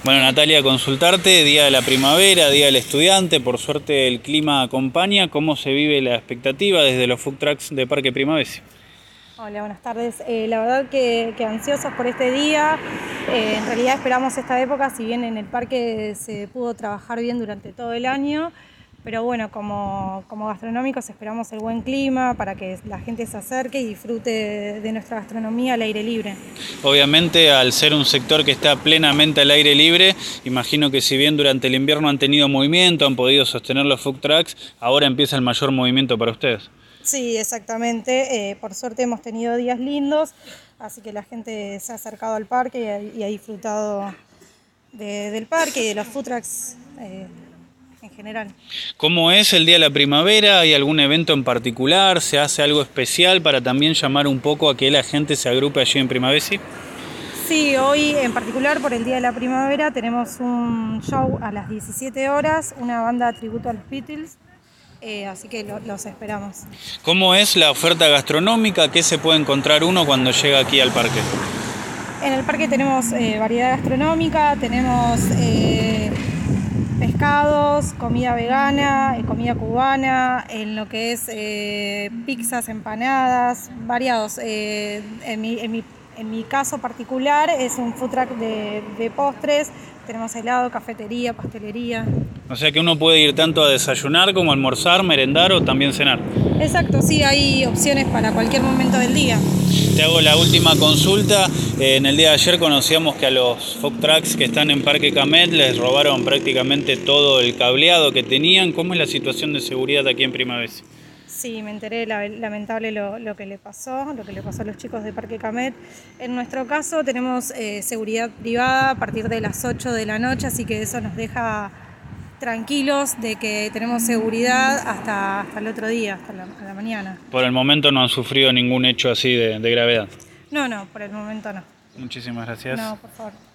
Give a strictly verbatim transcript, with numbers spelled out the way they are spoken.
Bueno, Natalia, consultarte, Día de la Primavera, Día del Estudiante, por suerte el clima acompaña. ¿Cómo se vive la expectativa desde los food trucks de Parque Primavesi? Hola, buenas tardes. Eh, la verdad que, que ansiosos por este día. Eh, en realidad esperamos esta época, si bien en el parque se pudo trabajar bien durante todo el año, pero bueno, como, como gastronómicos esperamos el buen clima para que la gente se acerque y disfrute de, de nuestra gastronomía al aire libre. Obviamente, al ser un sector que está plenamente al aire libre, imagino que si bien durante el invierno han tenido movimiento, han podido sostener los food trucks, ahora empieza el mayor movimiento para ustedes. Sí, exactamente. Eh, por suerte hemos tenido días lindos, así que la gente se ha acercado al parque y ha, y ha disfrutado de, del parque y de los food trucks eh, en general. ¿Cómo es el Día de la Primavera? ¿Hay algún evento en particular? ¿Se hace algo especial para también llamar un poco a que la gente se agrupe allí en Primavesi? Sí, hoy en particular por el Día de la Primavera tenemos un show a las diecisiete horas, una banda tributo a los Beatles. Eh, así que lo, los esperamos. ¿Cómo es la oferta gastronómica? ¿Qué se puede encontrar uno cuando llega aquí al parque? En el parque tenemos eh, variedad gastronómica, tenemos eh, pescados, comida vegana, eh, comida cubana, en lo que es eh, pizzas, empanadas, variados. Eh, en, mi, en, mi, en mi caso particular es un food truck de, de postres. Tenemos helado, cafetería, pastelería. O sea que uno puede ir tanto a desayunar como a almorzar, merendar o también cenar. Exacto, sí, hay opciones para cualquier momento del día. Te hago la última consulta. En el día de ayer conocíamos que a los food trucks que están en Parque Camet les robaron prácticamente todo el cableado que tenían. ¿Cómo es la situación de seguridad aquí en Primavesi? Sí, me enteré, lamentable lo, lo que le pasó, lo que le pasó a los chicos de Parque Camet. En nuestro caso tenemos eh, seguridad privada a partir de las ocho de la noche, así que eso nos deja tranquilos de que tenemos seguridad hasta, hasta el otro día, hasta la, la mañana. Por el momento no han sufrido ningún hecho así de, de gravedad. No, no, por el momento no. Muchísimas gracias. No, por favor.